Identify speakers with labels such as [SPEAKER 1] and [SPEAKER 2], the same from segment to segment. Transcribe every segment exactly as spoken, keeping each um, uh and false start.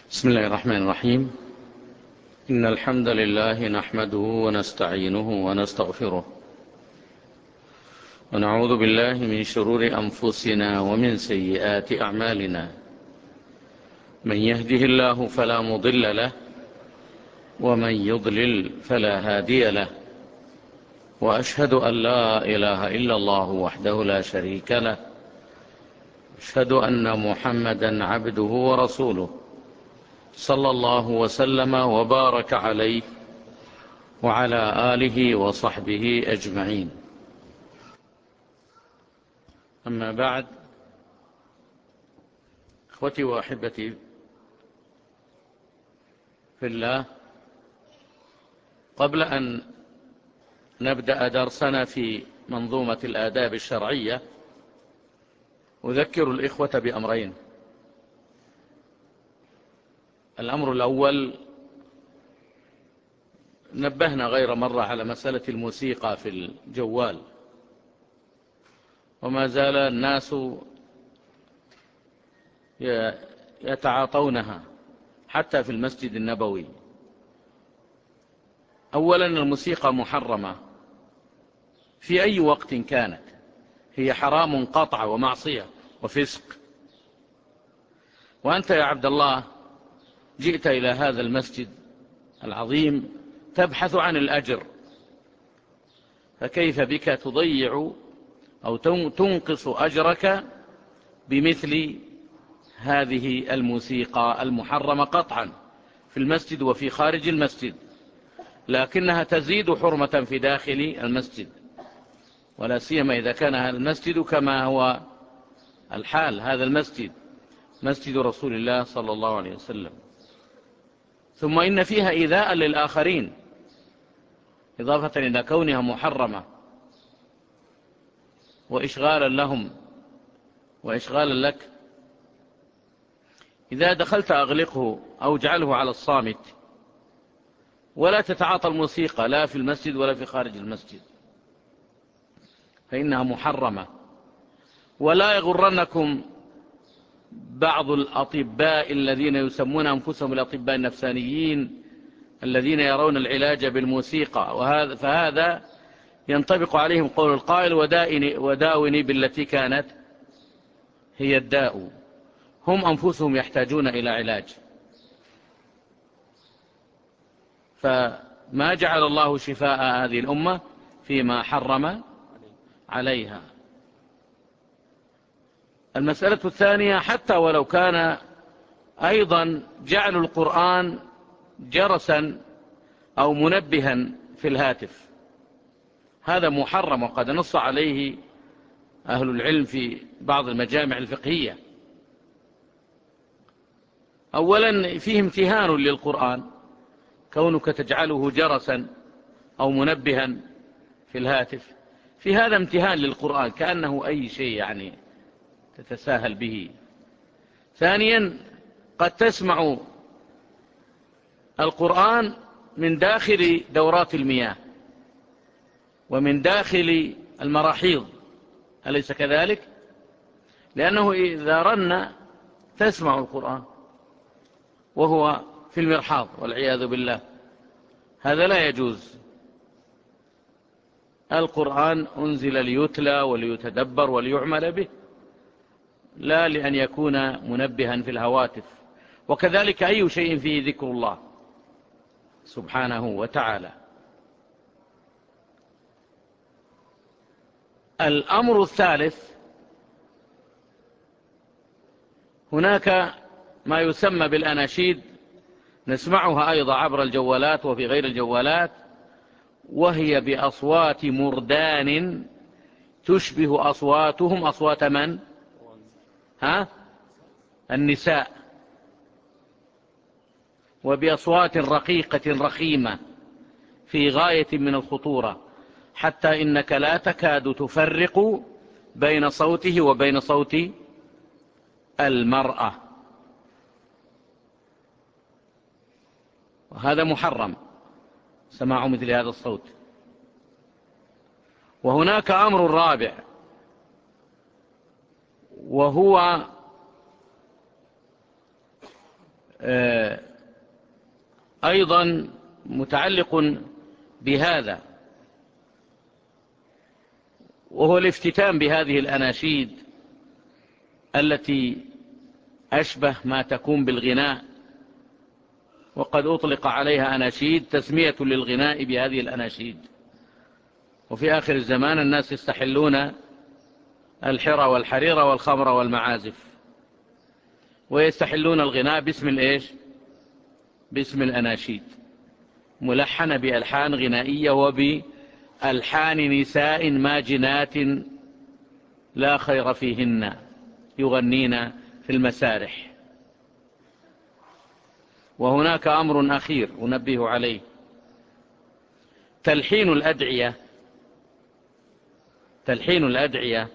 [SPEAKER 1] بسم الله الرحمن الرحيم. إن الحمد لله نحمده ونستعينه ونستغفره، ونعوذ بالله من شرور أنفسنا ومن سيئات أعمالنا. من يهده الله فلا مضل له، ومن يضلل فلا هادي له، وأشهد أن لا إله إلا الله وحده لا شريك له، أشهد أن محمدا عبده ورسوله، صلى الله وسلم وبارك عليه وعلى آله وصحبه أجمعين. أما بعد، إخوتي وأحبتي في الله، قبل أن نبدأ درسنا في منظومة الآداب الشرعية، أذكر الإخوة بأمرين. الأمر الأول، نبهنا غير مرة على مسألة الموسيقى في الجوال، وما زال الناس يتعاطونها حتى في المسجد النبوي. أولا، الموسيقى محرمة في أي وقت كانت، هي حرام قطع ومعصية وفسق. وأنت يا عبد الله جئت إلى هذا المسجد العظيم تبحث عن الأجر، فكيف بك تضيع أو تنقص أجرك بمثل هذه الموسيقى المحرمة قطعا في المسجد وفي خارج المسجد، لكنها تزيد حرمة في داخل المسجد، ولا سيما إذا كان هذا المسجد كما هو الحال، هذا المسجد مسجد رسول الله صلى الله عليه وسلم. ثم إن فيها إيذاء للآخرين، إضافة إلى كونها محرمة وإشغالا لهم وإشغالا لك. إذا دخلت أغلقه أو اجعله على الصامت، ولا تتعاطى الموسيقى لا في المسجد ولا في خارج المسجد، فإنها محرمة. ولا يغرنكم بعض الأطباء الذين يسمون أنفسهم الأطباء النفسانيين الذين يرون العلاج بالموسيقى، وهذا فهذا ينطبق عليهم قول القائل: وداوني بالتي كانت هي الداء. هم أنفسهم يحتاجون إلى علاج، فما جعل الله شفاء هذه الأمة فيما حرم عليها. المسألة الثانية، حتى ولو كان أيضا جعل القرآن جرسا أو منبها في الهاتف، هذا محرم، وقد نص عليه أهل العلم في بعض المجامع الفقهية. أولا، فيه امتهان للقرآن، كونك تجعله جرسا أو منبها في الهاتف، في هذا امتهان للقرآن كأنه أي شيء يعني تتساهل به. ثانيا، قد تسمع القرآن من داخل دورات المياه ومن داخل المراحيض، أليس كذلك؟ لأنه إذا رن تسمع القرآن وهو في المرحاض والعياذ بالله، هذا لا يجوز. القرآن أنزل ليتلى وليتدبر وليعمل به، لا لأن يكون منبها في الهواتف. وكذلك أي شيء فيه ذكر الله سبحانه وتعالى. الأمر الثالث، هناك ما يسمى بالأناشيد، نسمعها أيضا عبر الجوالات وفي غير الجوالات، وهي بأصوات مردان تشبه أصواتهم أصوات من؟ ها؟ النساء، وبأصوات رقيقة رخيمة في غاية من الخطورة، حتى إنك لا تكاد تفرق بين صوته وبين صوت المرأة، وهذا محرم سماع مثل هذا الصوت. وهناك أمر رابع، وهو أيضا متعلق بهذا، وهو الافتتان بهذه الأناشيد التي أشبه ما تكون بالغناء، وقد أطلق عليها أناشيد تسمية للغناء بهذه الأناشيد. وفي آخر الزمان الناس يستحلون الحرى والحرير والخمر والمعازف، ويستحلون الغناء باسم الإيش؟ باسم الأناشيد، ملحنة بألحان غنائية وبألحان نساء ماجنات لا خير فيهن يغنين في المسارح. وهناك أمر أخير أنبه عليه: تلحين الأدعية تلحين الأدعية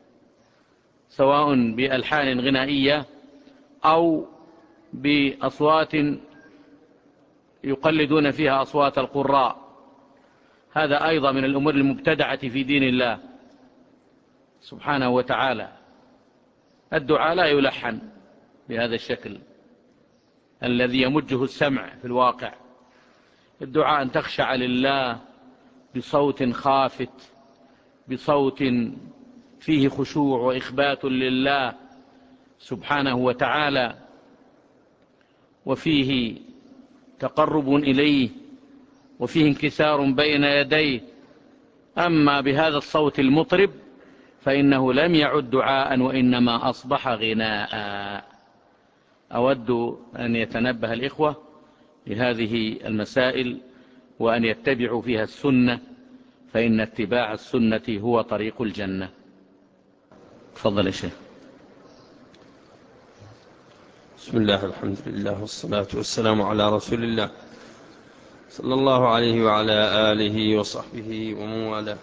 [SPEAKER 1] سواء بألحان غنائية أو بأصوات يقلدون فيها أصوات القراء، هذا أيضا من الأمور المبتدعة في دين الله سبحانه وتعالى. الدعاء لا يلحن بهذا الشكل الذي يمجه السمع في الواقع. الدعاء أن تخشع لله بصوت خافت، بصوت فيه خشوع وإخبات لله سبحانه وتعالى، وفيه تقرب إليه، وفيه انكسار بين يديه. أما بهذا الصوت المطرب فإنه لم يعد دعاء وإنما أصبح غناء. أود أن يتنبه الإخوة لهذه المسائل وأن يتبعوا فيها السنة، فإن اتباع السنة هو طريق الجنة. تفضل يا شيخ.
[SPEAKER 2] بسم الله، الحمد لله، والصلاة والسلام على رسول الله صلى الله عليه وعلى آله وصحبه ومن والاه.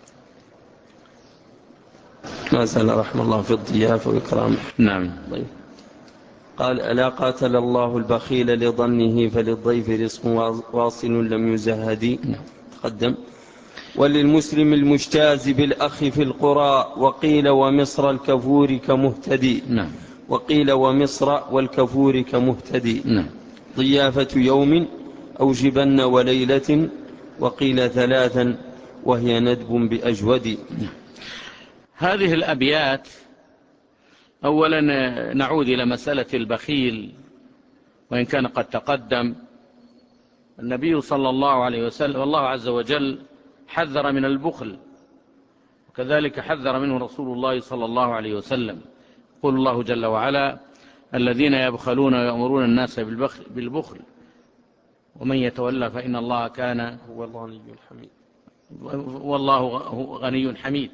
[SPEAKER 2] ما زال رحمه الله في الضيافة وإكرامه.
[SPEAKER 1] نعم.
[SPEAKER 2] طيب. قال: ألا قاتل الله البخيل لظنه فللضيف رزق واصل لم يزهد. تقدم. وللمسلم المجتاز بالأخ في القرى، وقيل ومصر الكفور كمهتدي.
[SPEAKER 1] نعم.
[SPEAKER 2] وقيل ومصر والكفور كمهتدي.
[SPEAKER 1] نعم.
[SPEAKER 2] ضيافة يوم أو جبن وليلة، وقيل ثلاثا وهي ندب بأجود.
[SPEAKER 1] هذه الأبيات أولا نعود إلى مسألة البخيل، وإن كان قد تقدم. النبي صلى الله عليه وسلم والله عز وجل حذر من البخل، وكذلك حذر منه رسول الله صلى الله عليه وسلم. يقول الله جل وعلا: الذين يبخلون ويأمرون الناس بالبخل ومن يتولى فإن الله كان
[SPEAKER 2] هو الغني الحميد
[SPEAKER 1] والله غني حميد.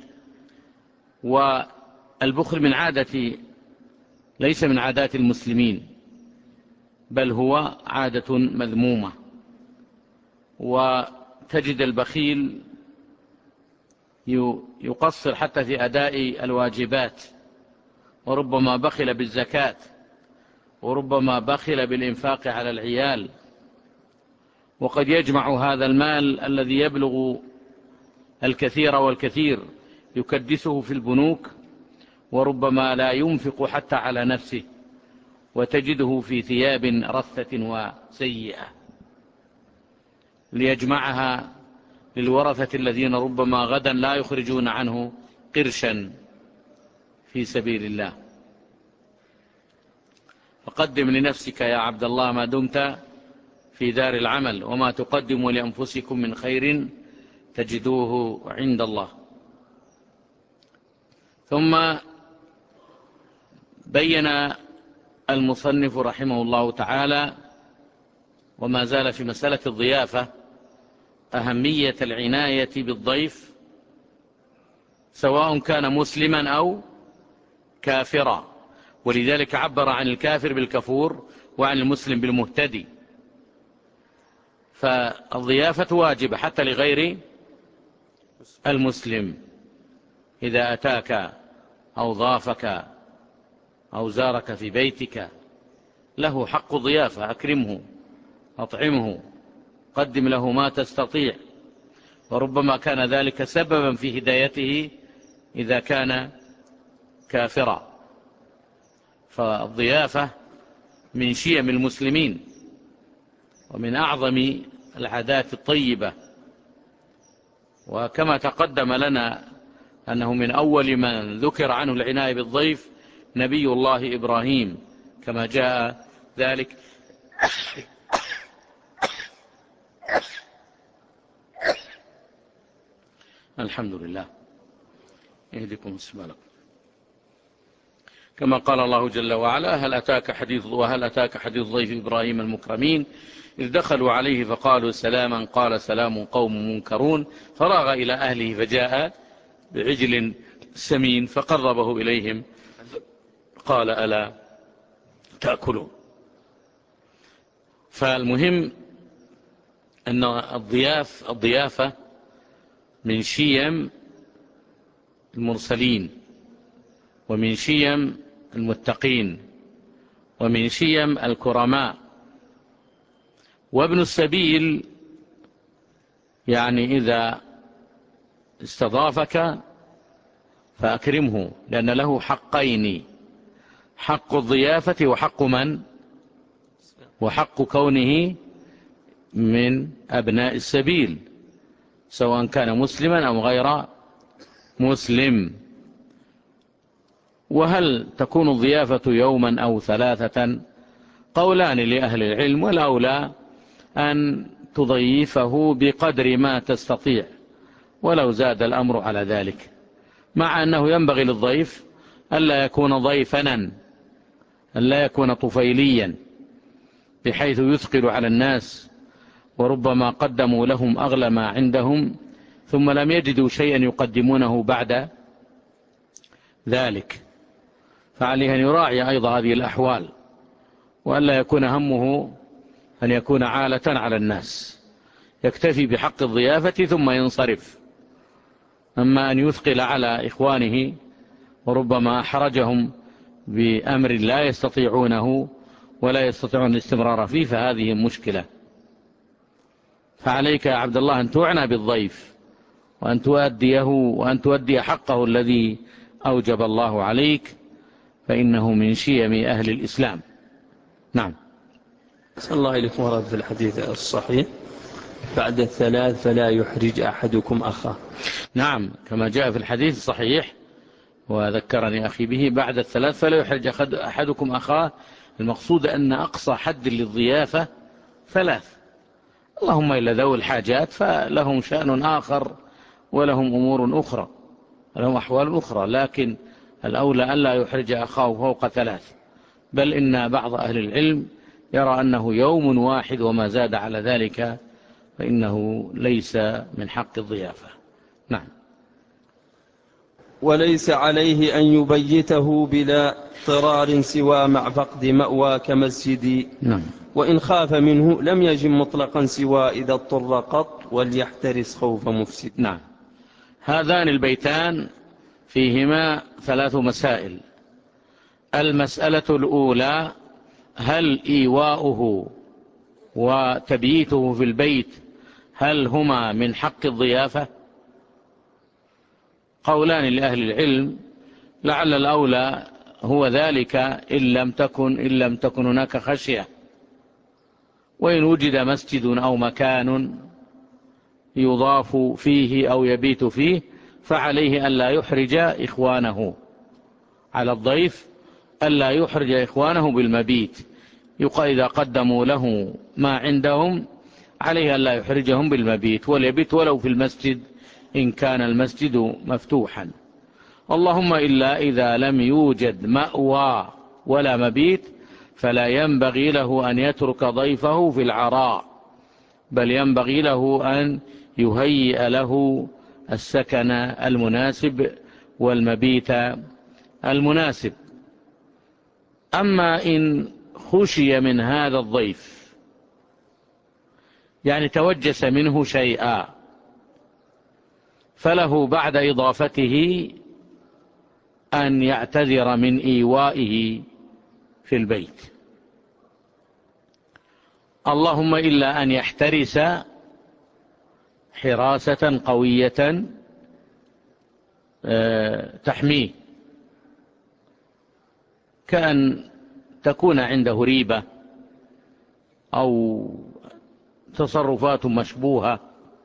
[SPEAKER 1] والبخل من عادة ليس من عادات المسلمين، بل هو عادة مذمومة. وتجد البخيل يقصر حتى في أداء الواجبات، وربما بخل بالزكاة، وربما بخل بالإنفاق على العيال، وقد يجمع هذا المال الذي يبلغ الكثير والكثير يكدسه في البنوك، وربما لا ينفق حتى على نفسه، وتجده في ثياب رثة وسيئة ليجمعها للورثة الذين ربما غدا لا يخرجون عنه قرشا في سبيل الله. فقدم لنفسك يا عبد الله ما دمت في دار العمل، وما تقدموا لأنفسكم من خير تجدوه عند الله. ثم بين المصنف رحمه الله تعالى، وما زال في مسألة الضيافة، أهمية العناية بالضيف سواء كان مسلما أو كافرا، ولذلك عبر عن الكافر بالكفور وعن المسلم بالمهتدي. فالضيافة واجبة حتى لغير المسلم، إذا أتاك أو ضافك أو زارك في بيتك له حق ضيافة، أكرمه، أطعمه، قدم له ما تستطيع، وربما كان ذلك سببا في هدايته إذا كان كافرا. فالضيافة من شيم المسلمين ومن أعظم العادات الطيبة. وكما تقدم لنا أنه من أول من ذكر عنه العناية بالضيف نبي الله إبراهيم كما جاء ذلك الحمد لله يهديكم السبالك. كما قال الله جل وعلا هل أتاك حديث وهل أتاك حديث ضيف إبراهيم المكرمين إذ دخلوا عليه فقالوا سلاما قال سلام قوم منكرون فراغ إلى أهله فجاء بعجل سمين فقربه إليهم قال ألا تأكلون. فالمهم أن الضياف الضيافة من شيم المرسلين ومن شيم المتقين ومن شيم الكرماء. وابن السبيل يعني إذا استضافك فأكرمه لأن له حقين، حق الضيافة وحق من؟ وحق كونه من أبناء السبيل سواء كان مسلما أو غير مسلم. وهل تكون الضيافة يوما أو ثلاثة؟ قولان لأهل العلم، والأولى أن تضيفه بقدر ما تستطيع ولو زاد الأمر على ذلك، مع أنه ينبغي للضيف ألا يكون ضيفنا، ألا يكون طفيليا بحيث يثقل على الناس وربما قدموا لهم أغلى ما عندهم ثم لم يجدوا شيئا يقدمونه بعد ذلك. فعليه أن يراعي أيضا هذه الأحوال وألا يكون همه أن يكون عالة على الناس، يكتفي بحق الضيافة ثم ينصرف. أما أن يثقل على إخوانه وربما أحرجهم بأمر لا يستطيعونه ولا يستطيعون الاستمرار فيه فهذه مشكلة. فعليك يا عبد الله أن تعنى بالضيف وأن تؤديه وأن تؤدي حقه الذي أوجب الله عليك، فإنه من شيم أهل الإسلام. نعم.
[SPEAKER 2] صلى الله عليكم ورد في الحديث الصحيح بعد الثلاث فلا يحرج أحدكم أخاه.
[SPEAKER 1] نعم كما جاء في الحديث الصحيح وذكرني أخي به بعد الثلاث فلا يحرج أحدكم أخاه. المقصود أن أقصى حد للضيافة ثلاث، اللهم إلا ذوي الحاجات فلهم شأن آخر ولهم أمور أخرى لهم أحوال أخرى، لكن الأولى ألا يحرج أخاه فوق ثلاث، بل إن بعض أهل العلم يرى أنه يوم واحد وما زاد على ذلك فإنه ليس من حق الضيافة. نعم.
[SPEAKER 2] وليس عليه أن يبيته بلا اضطرار سوى مع فقد مأوى كمسجد.
[SPEAKER 1] نعم.
[SPEAKER 2] وإن خاف منه لم يجب مطلقا سوى إذا اضطر قط وليحترس خوف مفسد.
[SPEAKER 1] نعم. هذان البيتان فيهما ثلاث مسائل. المسألة الأولى هل إيواؤه وتبييته في البيت هل هما من حق الضيافة؟ قولان لأهل العلم، لعل الأولى هو ذلك إن لم تكن, إن لم تكن هناك خشية، وإن وجد مسجد أو مكان يضاف فيه أو يبيت فيه فعليه ألا يحرج إخوانه، على الضيف ألا يحرج إخوانه بالمبيت. يقال إذا قدموا له ما عندهم عليه ألا يحرجهم بالمبيت واليبيت ولو في المسجد إن كان المسجد مفتوحا. اللهم إلا إذا لم يوجد مأوى ولا مبيت فلا ينبغي له أن يترك ضيفه في العراء، بل ينبغي له أن يهيئ له السكن المناسب والمبيت المناسب. أما إن خشي من هذا الضيف يعني توجس منه شيئا فله بعد إضافته أن يعتذر من إيوائه في البيت، اللهم إلا أن يحترس حراسة قوية تحميه، كأن تكون عنده ريبة أو تصرفات مشبوهة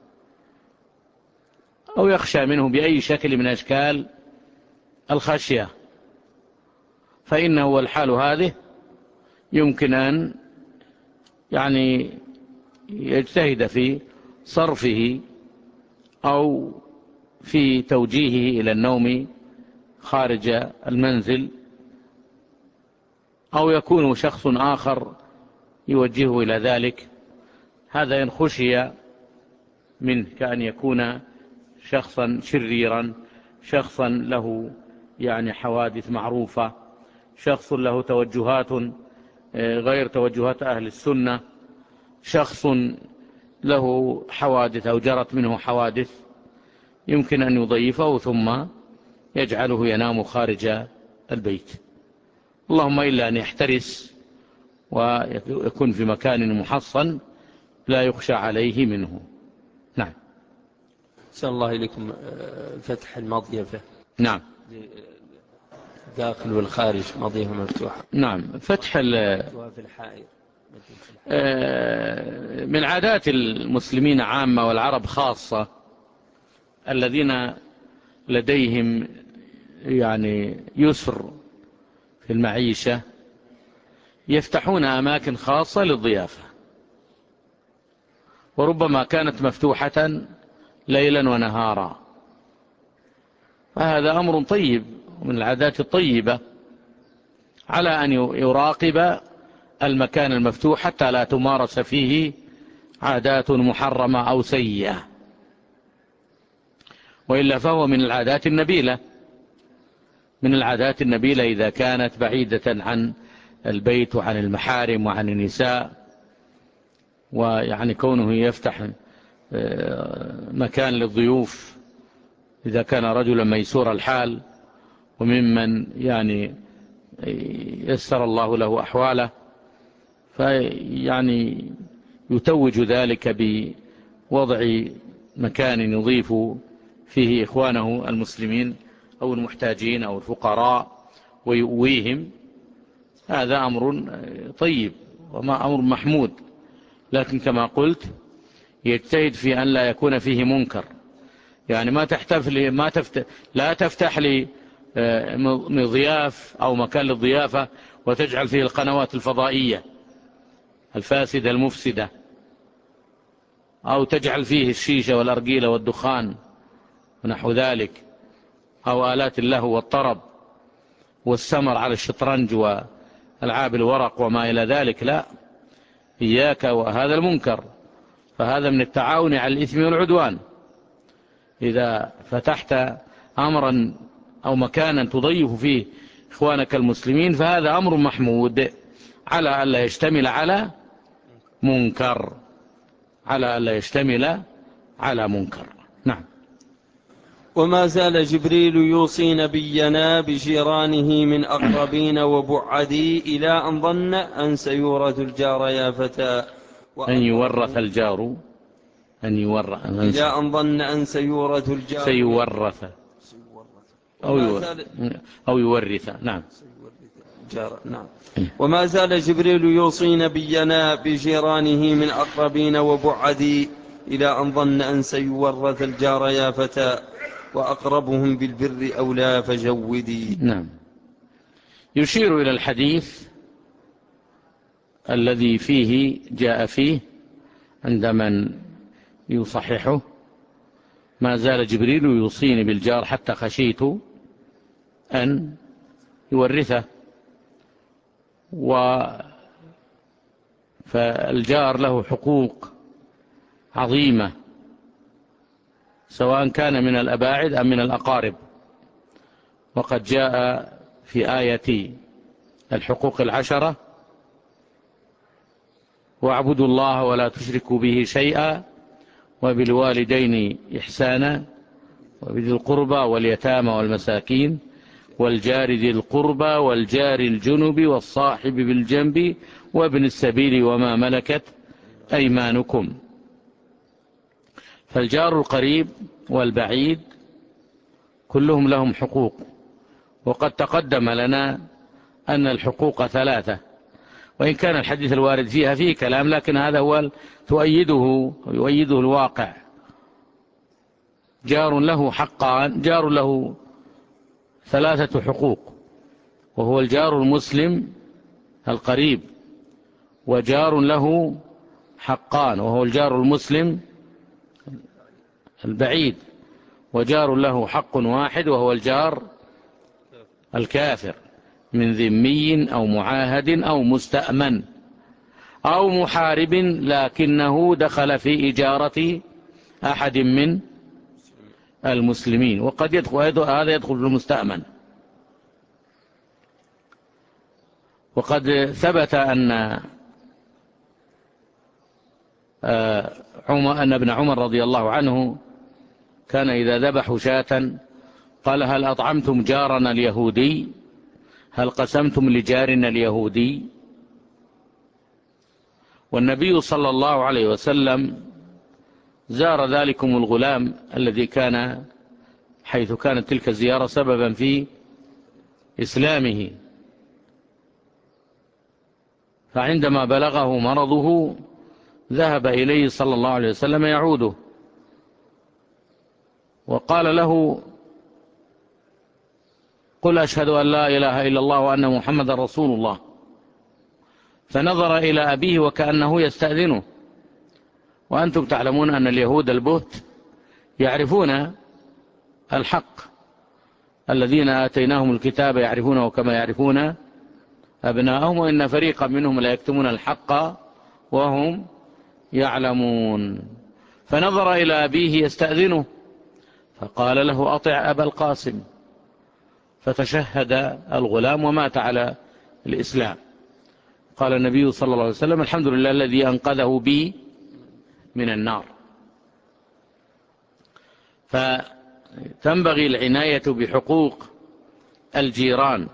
[SPEAKER 1] أو يخشى منه بأي شكل من أشكال الخشية، فإنه والحال هذه يمكن أن يعني يجتهد في صرفه أو في توجيهه إلى النوم خارج المنزل، أو يكون شخص آخر يوجهه إلى ذلك. هذا إن خشي منه، كأن يكون شخصا شريرا، شخصا له يعني حوادث معروفة، شخص له توجهات غير توجهات أهل السنة، شخص له حوادث أو جرت منه حوادث، يمكن أن يضيفه ثم يجعله ينام خارج البيت، اللهم إلا أن يحترس ويكون في مكان محصن لا يخشى عليه منه. نعم.
[SPEAKER 2] أحسن الله إليكم. فتح المضيفة.
[SPEAKER 1] نعم.
[SPEAKER 2] داخل والخارج مضيفة مفتوحة.
[SPEAKER 1] نعم. فتح
[SPEAKER 2] في الحائط
[SPEAKER 1] من عادات المسلمين عامة والعرب خاصة الذين لديهم يعني يسر في المعيشة، يفتحون أماكن خاصة للضيافة، وربما كانت مفتوحة ليلا ونهارا، فهذا أمر طيب من العادات الطيبة، على أن يراقب المكان المفتوح حتى لا تمارس فيه عادات محرمة أو سيئة، وإلا فهو من العادات النبيلة، من العادات النبيلة إذا كانت بعيدة عن البيت وعن المحارم وعن النساء، ويعني كونه يفتح مكان للضيوف إذا كان رجلا ميسور الحال وممن يعني يسر الله له أحواله، فيعني يتوج ذلك بوضع مكان يضيف فيه إخوانه المسلمين أو المحتاجين أو الفقراء ويؤويهم. هذا أمر طيب وما أمر محمود، لكن كما قلت يجتهد في أن لا يكون فيه منكر، يعني ما تحتفل ما تفتح لا تفتح لي مضياف أو مكان للضيافة وتجعل فيه القنوات الفضائية الفاسدة المفسدة، أو تجعل فيه الشيشة والأرجيلة والدخان ونحو ذلك، أو آلات اللهو والطرب والسمر على الشطرنج وألعاب الورق وما إلى ذلك. لا، إياك وهذا المنكر، فهذا من التعاون على الإثم والعدوان. إذا فتحت أمرا أو مكانا تضيف فيه إخوانك المسلمين فهذا أمر محمود، على ألا يشتمل على منكر، على ألا يشتمل على منكر. نعم.
[SPEAKER 2] وما زال جبريل يوصي نبينا بجيرانه من أقربين وبعدي إلى أن ظن أن سيورث الجار يا فتى
[SPEAKER 1] أن يورث الجار أن يورث
[SPEAKER 2] إلى أن ظن أن سيورث الجار
[SPEAKER 1] سيورث أو يورث أو يورث. نعم.
[SPEAKER 2] نعم. وما زال جبريل يوصي نبينا بجيرانه من أقربين وبعدي إلى أن ظن أن سيورث الجار يا فتى وأقربهم بالبر أولى فجودي.
[SPEAKER 1] نعم. يشير إلى الحديث الذي فيه جاء فيه عند من يصححه: ما زال جبريل يوصيني بالجار حتى خشيت أن يورثه. فالجار له حقوق عظيمة سواء كان من الأباعد أم من الأقارب، وقد جاء في آية الحقوق العشرة: واعبدوا الله ولا تشركوا به شيئا وبالوالدين إحسانا وبذي القربى واليتامى والمساكين والجار ذي القربى والجار الجنب والصاحب بالجنب وابن السبيل وما ملكت أيمانكم. فالجار القريب والبعيد كلهم لهم حقوق، وقد تقدم لنا أن الحقوق ثلاثة: وإن كان الحديث الوارد فيها فيه كلام، لكن هذا هو تؤيده يؤيده الواقع. جار له حقان، جار له ثلاثة حقوق، وهو الجار المسلم القريب، وجار له حقان وهو الجار المسلم البعيد، وجار له حق واحد وهو الجار الكافر من ذمي أو معاهد أو مستأمن أو محارب لكنه دخل في إجارة أحد من المسلمين، وقد يدخل هذا يدخل في المستأمن. وقد ثبت أن أن ابن عمر رضي الله عنه كان إذا ذبحوا شاة قال: هل أطعمتم جارنا اليهودي؟ هل قسمتم لجارنا اليهودي؟ والنبي صلى الله عليه وسلم زار ذلكم الغلام الذي كان حيث كانت تلك الزيارة سببا في إسلامه، فعندما بلغه مرضه ذهب إليه صلى الله عليه وسلم يعوده، وقال له: قل أشهد أن لا إله إلا الله وأن محمد رسول الله. فنظر إلى أبيه وكأنه يستأذنه، وأنتم تعلمون أن اليهود البهت يعرفون الحق، الذين آتيناهم الكتاب يعرفونه كما يعرفون أبناءهم، وإن فريقا منهم لا يكتمون الحق وهم يعلمون. فنظر إلى أبيه يستأذنه فقال له: أطع أبا القاسم. فتشهد الغلام ومات على الإسلام. قال النبي صلى الله عليه وسلم: الحمد لله الذي أنقذه بي من النار. فتنبغي العناية بحقوق الجيران،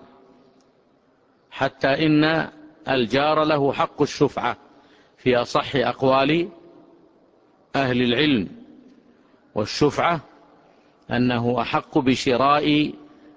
[SPEAKER 1] حتى إن الجار له حق الشفعة في أصح أقوال أهل العلم، والشفعة أنه أحق بشراء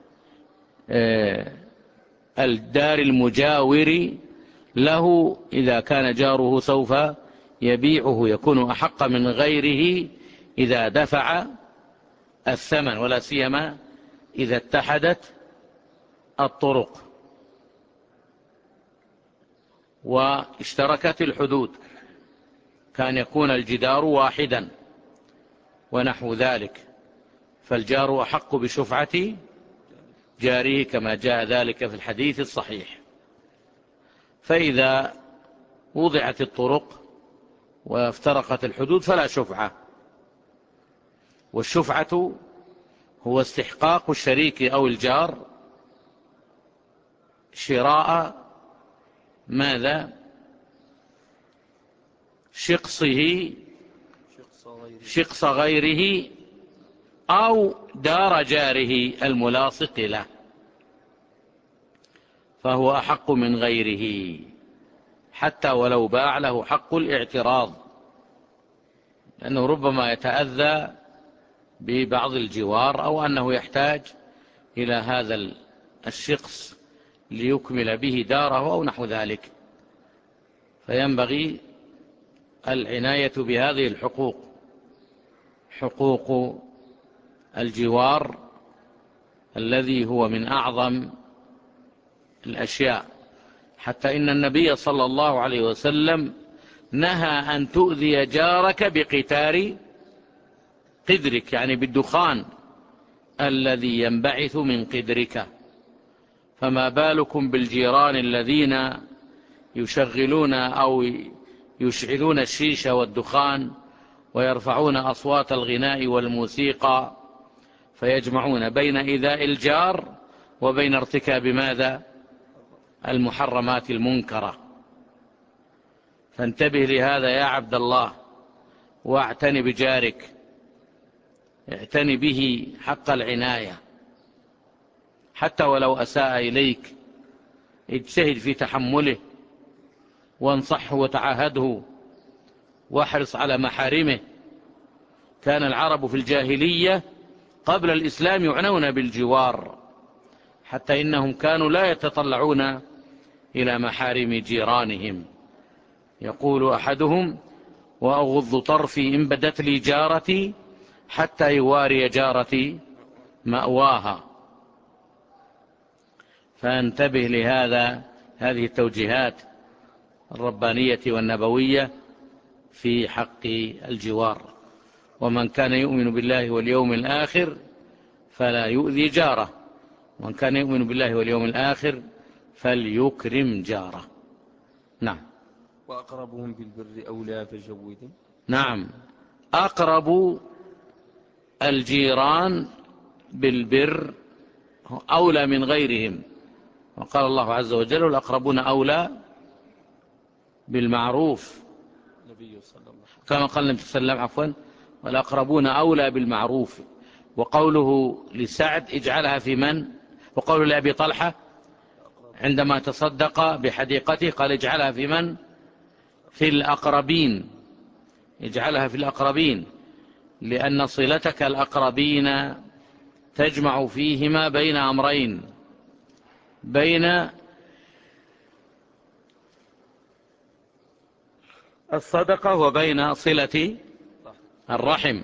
[SPEAKER 1] الدار المجاور له إذا كان جاره سوف يبيعه، يكون أحق من غيره إذا دفع الثمن، ولا سيما إذا اتحدت الطرق واشتركت الحدود، كان يكون الجدار واحدا ونحو ذلك، فالجار أحق بشفعة جاره كما جاء ذلك في الحديث الصحيح. فإذا وضعت الطرق وافترقت الحدود فلا شفعة. والشفعة هو استحقاق الشريك أو الجار شراء ماذا؟ شقصه شقص غيره أو دار جاره الملاصق له، فهو أحق من غيره حتى ولو باع له حق الاعتراض، لأنه ربما يتأذى ببعض الجوار أو أنه يحتاج إلى هذا الشقص ليكمل به داره أو نحو ذلك. فينبغي العناية بهذه الحقوق، حقوق الجوار الذي هو من أعظم الأشياء، حتى إن النبي صلى الله عليه وسلم نهى أن تؤذي جارك بقتار قدرك، يعني بالدخان الذي ينبعث من قدرك. فما بالكم بالجيران الذين يشغلون أو يشعلون الشيشة والدخان ويرفعون أصوات الغناء والموسيقى، فيجمعون بين إيذاء الجار وبين ارتكاب ماذا؟ المحرمات المنكرة. فانتبه لهذا يا عبد الله، واعتني بجارك، اعتني به حق العناية، حتى ولو أساء إليك اجتهد في تحمله، وانصحه وتعاهده، واحرص على محارمه. كان العرب في الجاهلية قبل الإسلام يعنون بالجوار، حتى إنهم كانوا لا يتطلعون إلى محارم جيرانهم. يقول أحدهم: وأغض طرفي إن بدت لي جارتي حتى يواري جارتي مأواها. فانتبه لهذا، هذه التوجيهات الربانية والنبوية في حق الجوار. ومن كان يؤمن بالله واليوم الآخر فلا يؤذي جاره، ومن كان يؤمن بالله واليوم الآخر فليكرم جاره. نعم.
[SPEAKER 2] وأقربهم بالبر أولى فجودهم.
[SPEAKER 1] نعم، أقرب الجيران بالبر أولى من غيرهم. وقال الله عز وجل: والأقربون أولى بالمعروف، كما قال النبي صلى الله عليه وسلم عفوا والأقربون أولى بالمعروف. وقوله لسعد: اجعلها في من؟ وقوله لأبي طلحة عندما تصدق بحديقته قال: اجعلها في من؟ في الأقربين، اجعلها في الأقربين، لأن صلتك الأقربين تجمع فيهما بين أمرين: بين الصدقة وبين صلة الرحم،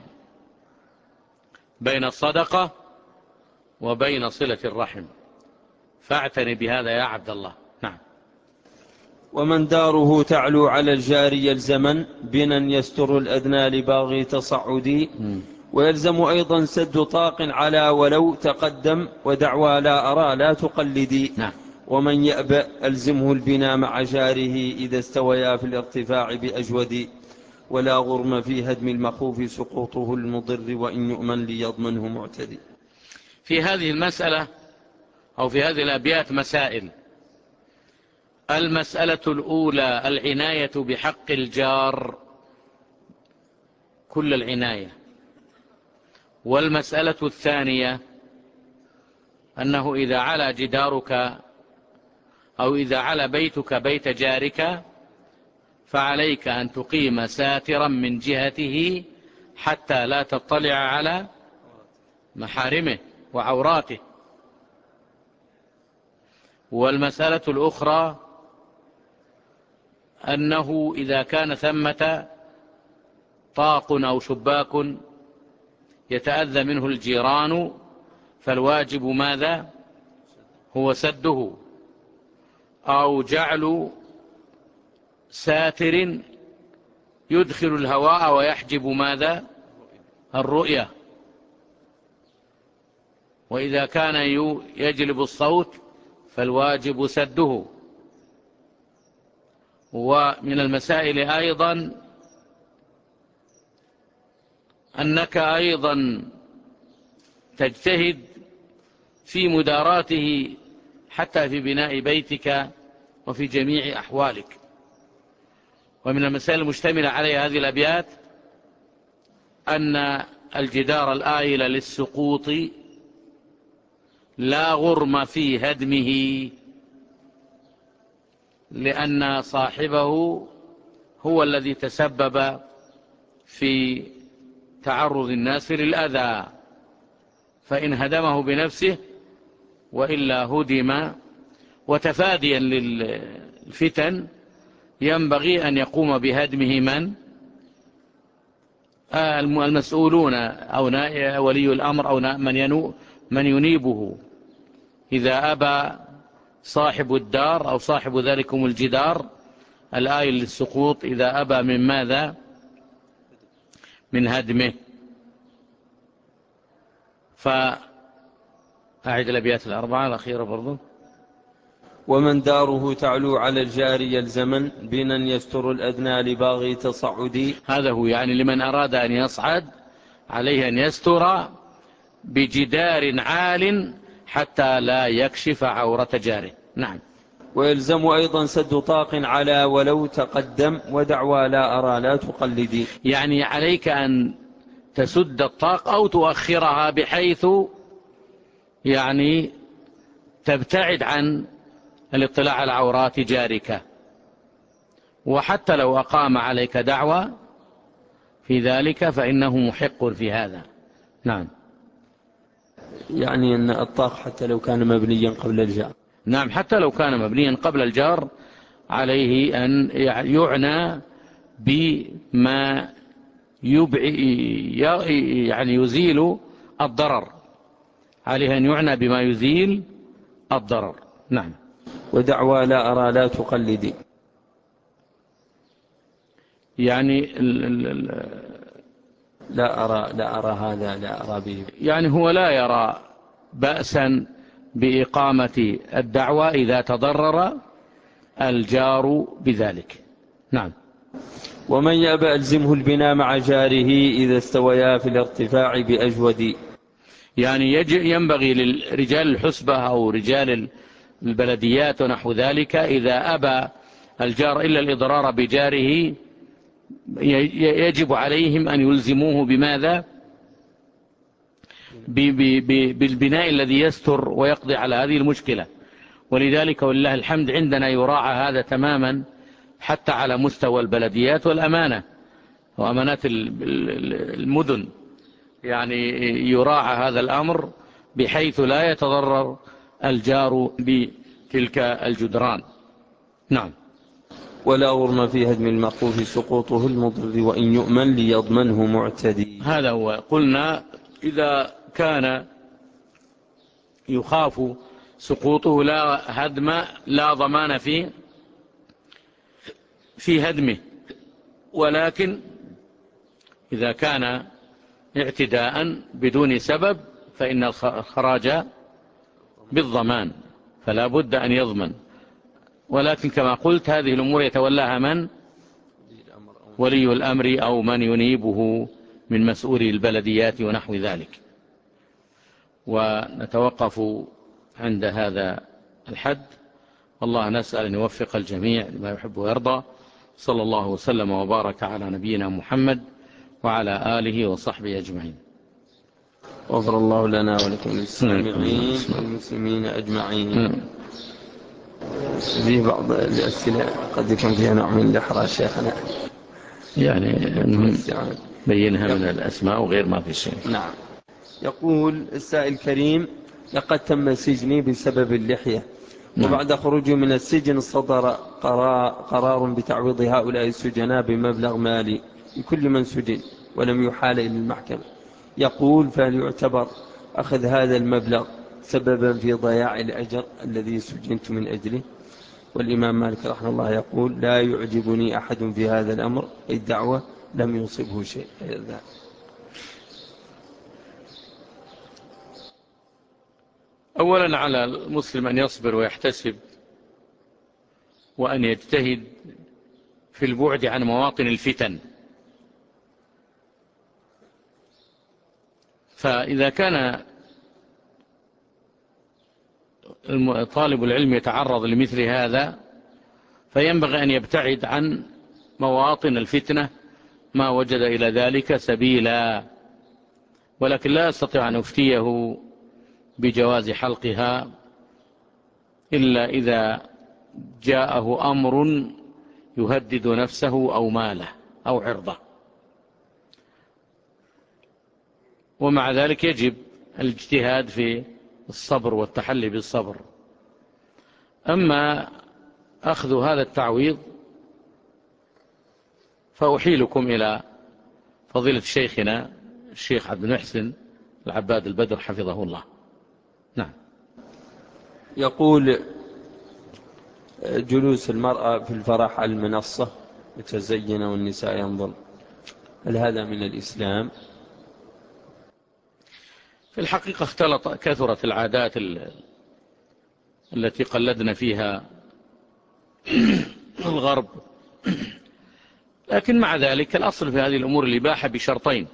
[SPEAKER 1] بين الصدقة وبين صلة الرحم. فاعتني بهذا يا عبد الله. نعم.
[SPEAKER 2] ومن داره تعلو على الجار يلزمن بنا يستر الأدنى لباغي تصعدي. ويلزم أيضا سد طاق على ولو تقدم ودعوى لا أرى لا تقلدي.
[SPEAKER 1] نعم.
[SPEAKER 2] ومن يأبأ ألزمه البنا مع جاره إذا استويا في الارتفاع بأجود. ولا غرم في هدم المخوف سقوطه المضر وإن يؤمن ليضمنه معتدي.
[SPEAKER 1] في هذه المسألة أو في هذه الأبيات مسائل. المسألة الأولى العناية بحق الجار كل العناية. والمسألة الثانية أنه إذا علا جدارك أو إذا علا بيتك بيت جارك فعليك أن تقيم ساترا من جهته حتى لا تطلع على محارمه وعوراته. والمسألة الأخرى أنه إذا كان ثمة طاق أو شباك يتأذى منه الجيران فالواجب ماذا؟ هو سده أو جعل ساتر يدخل الهواء ويحجب ماذا؟ الرؤية. وإذا كان يجلب الصوت فالواجب سده. ومن المسائل أيضا أنك أيضا تجتهد في مداراته حتى في بناء بيتك وفي جميع أحوالك. ومن المسائل المشتملة عليها هذه الأبيات أن الجدار الآيل للسقوط لا غرم في هدمه، لأن صاحبه هو الذي تسبب في تعرض الناس للأذى، فإن هدمه بنفسه وإلا هدم. وتفاديا للفتن ينبغي أن يقوم بهدمه من؟ المسؤولون أو ولي الأمر أو من من ينيبه. إذا أبى صاحب الدار أو صاحب ذلكم الجدار الآيل للسقوط، إذا أبى من ماذا؟ من هدمه. فأعد الأبيات الأربعة الأخيرة برضو.
[SPEAKER 2] ومن داره تعلو على الجار يلزمن بنا يستر الأدنى لباغي تصعدي.
[SPEAKER 1] هذا هو، يعني لمن أراد أن يصعد عليه أن يستر بجدار عال حتى لا يكشف عورة جاره. نعم.
[SPEAKER 2] ويلزم أيضا سد طاق على ولو تقدم ودعوى لا أرى لا تقلدي.
[SPEAKER 1] يعني عليك أن تسد الطاق أو تؤخرها بحيث يعني تبتعد عن الاطلاع على عورات جارك. وحتى لو أقام عليك دعوى في ذلك فإنه محق في هذا. نعم.
[SPEAKER 2] يعني أن الطاق حتى لو كان مبنيا قبل الجار.
[SPEAKER 1] نعم، حتى لو كان مبنيا قبل الجار عليه أن يعنى بما يعني يزيل الضرر، عليه أن يعنى بما يزيل الضرر. نعم.
[SPEAKER 2] ودعوى لا أرى لا تقلدي،
[SPEAKER 1] يعني ال ال ال
[SPEAKER 2] لا أرى لا أرى هذا لا أرى به،
[SPEAKER 1] يعني هو لا يرى بأسا بإقامة الدعوة إذا تضرر الجار بذلك. نعم.
[SPEAKER 2] ومن يأبى ألزمه البناء مع جاره إذا استويا في الارتفاع بأجود.
[SPEAKER 1] يعني ينبغي للرجال الحسبة أو رجال البلديات ونحو ذلك إذا أبى الجار إلا الإضرار بجاره يجب عليهم أن يلزموه بماذا؟ بالبناء الذي يستر ويقضي على هذه المشكلة. ولذلك ولله الحمد عندنا يراعى هذا تماما حتى على مستوى البلديات والأمانة وأمانات المدن، يعني يراعى هذا الأمر بحيث لا يتضرر الجار بتلك الجدران. نعم.
[SPEAKER 2] ولا غرم في هدم المقوف سقوطه المضر وإن يؤمن ليضمنه معتدي.
[SPEAKER 1] هذا هو. قلنا إذا كان يخاف سقوطه لا هدم لا ضمان في في هدمه، ولكن إذا كان اعتداء بدون سبب فإن الخراج بالضمان، فلا بد أن يضمن. ولكن كما قلت هذه الأمور يتولاها من؟ ولي الأمر أو من ينيبه من مسؤولي البلديات ونحو ذلك. ونتوقف عند هذا الحد، والله نسأل أن يوفق الجميع لما يحب ويرضى. صلى الله وسلم وبارك على نبينا محمد وعلى آله وصحبه أجمعين.
[SPEAKER 2] غفر الله لنا ولكم للسامعين والمسلمين أجمعين. فيه بعض الأسئلة قد يكون فيها نوع من الإحراج شيخنا،
[SPEAKER 1] يعني بينها من الأسماء وغير ما في شيء.
[SPEAKER 2] نعم. يقول السائل الكريم: لقد تم سجني بسبب اللحية، وبعد خروجي من السجن صدر قرار بتعويض هؤلاء السجناء بمبلغ مالي لكل من سجن ولم يحال إلى المحكمة. يقول: فهل يعتبر أخذ هذا المبلغ سببا في ضياع الأجر الذي سجنت من أجله؟ والإمام مالك رحمه الله يقول: لا يعجبني أحد في هذا الأمر، الدعوة لم يصبه شيء.
[SPEAKER 1] أولا على المسلم أن يصبر ويحتسب وأن يجتهد في البعد عن مواطن الفتن. فإذا كان طالب العلم يتعرض لمثل هذا فينبغي أن يبتعد عن مواطن الفتنة ما وجد إلى ذلك سبيلا، ولكن لا أستطيع أن أفتيه بجواز حلقها إلا إذا جاءه أمر يهدد نفسه أو ماله أو عرضه، ومع ذلك يجب الاجتهاد في الصبر والتحلي بالصبر. أما أخذ هذا التعويض فأحيلكم إلى فضيلة شيخنا الشيخ عبد المحسن العباد البدر حفظه الله. نعم.
[SPEAKER 2] يقول: جلوس المرأة في الفرح على المنصة متزينة والنساء ينظر، هل هذا من الإسلام؟
[SPEAKER 1] في الحقيقة اختلط كثرت العادات التي قلدنا فيها الغرب، لكن مع ذلك الأصل في هذه الأمور الإباحة بشرطين: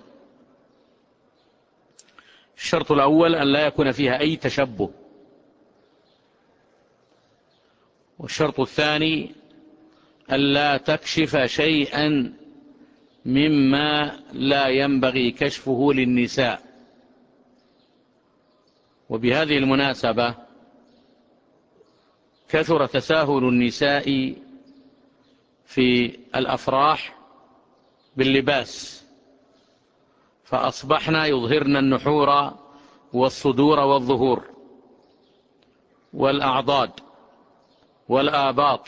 [SPEAKER 1] الشرط الأول أن لا يكون فيها أي تشبه، والشرط الثاني أن لا تكشف شيئا مما لا ينبغي كشفه للنساء. وبهذه المناسبة كثر تساهل النساء في الأفراح باللباس، فأصبحنا يظهرن النحور والصدور والظهور والأعضاد والآباط،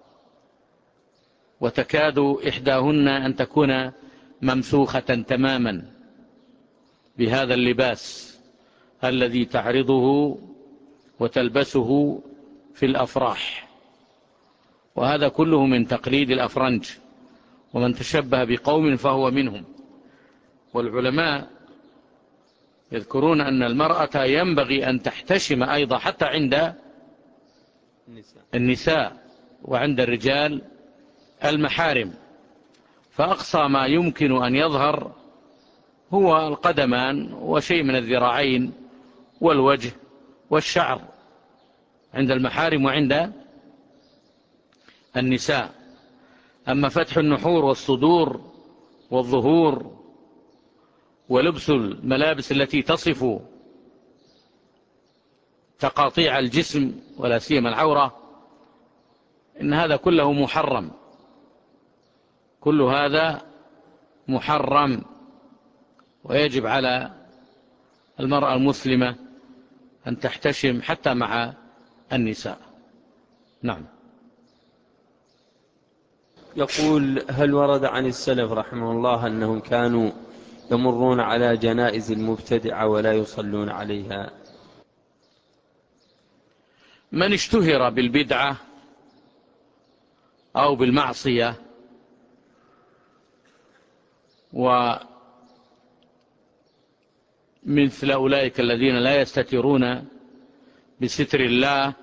[SPEAKER 1] وتكاد إحداهن أن تكون ممسوخة تماما بهذا اللباس الذي تعرضه وتلبسه في الأفراح. وهذا كله من تقليد الأفرنج، ومن تشبه بقوم فهو منهم. والعلماء يذكرون أن المرأة ينبغي أن تحتشم أيضا حتى عند النساء وعند الرجال المحارم، فأقصى ما يمكن أن يظهر هو القدمان وشيء من الذراعين والوجه والشعر عند المحارم وعند النساء. أما فتح النحور والصدور والظهور ولبس الملابس التي تصف تقاطيع الجسم ولا سيما العورة، إن هذا كله محرم، كل هذا محرم. ويجب على المرأة المسلمة أن تحتشم حتى مع النساء. نعم.
[SPEAKER 2] يقول: هل ورد عن السلف رحمه الله أنهم كانوا يمرون على جنائز المبتدعة ولا يصلون عليها؟
[SPEAKER 1] من اشتهر بالبدعة أو بالمعصية ومثل أولئك الذين لا يستترون بستر الله،